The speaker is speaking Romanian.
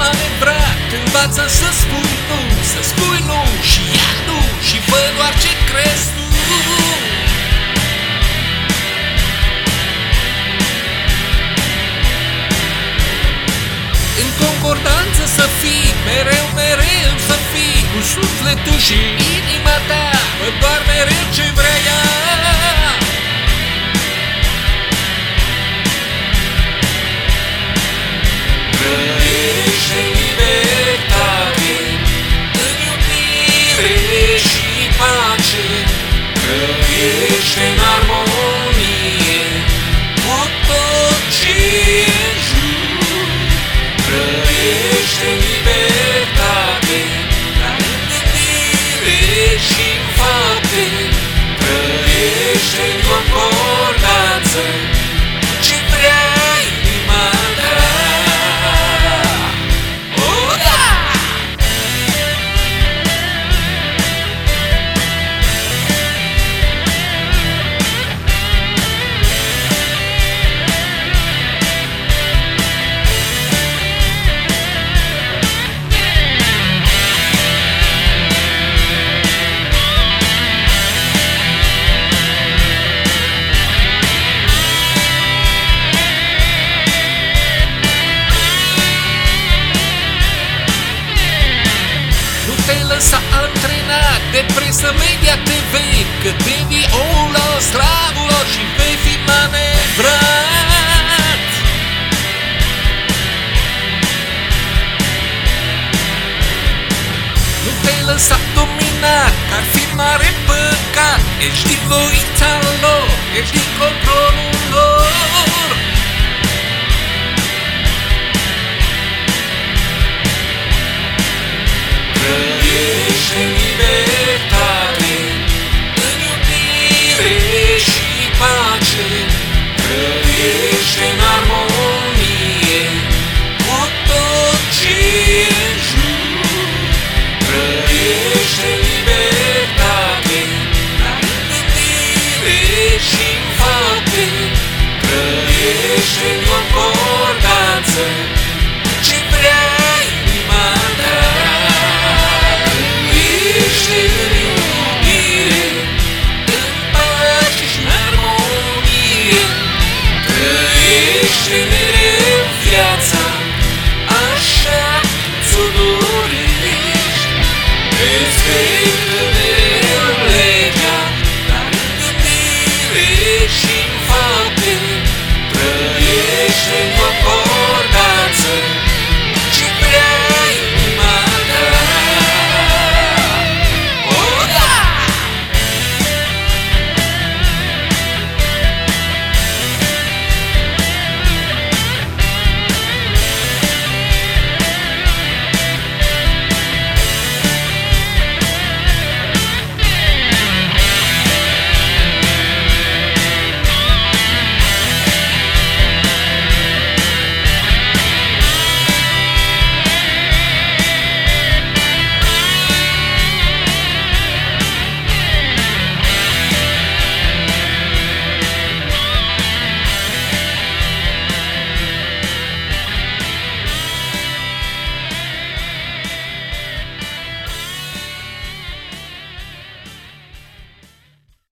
manevrat. Învață să spui nu, să spui nu și ia nu și fă doar ce crezi tu. În concordanță să fii, mereu, mereu să fii, cu sufletul și inima ta, fă doar mereu ce vrea ea. Trăiește în libertate, în iubire și pace, trăiește în armonie cu tot ce e în jur. Trăiește în libertate, dar în gândire și în fapte, trăiește în concordanță cu ce vrea inima ta. Oh, da! Lăsa antrenat de presă media TV, că devii omul al slavulor și vei fi manevrat. Nu te lăsa dominat, că ar fi mare păcat. Ești din voința lor, ești din controlul lor. Trăiește în libertate, în iubire și pace, trăiește în armonie cu tot ce e în jur. Trăiește în libertate, dar în gândire și în fapte, trăiește în concordanță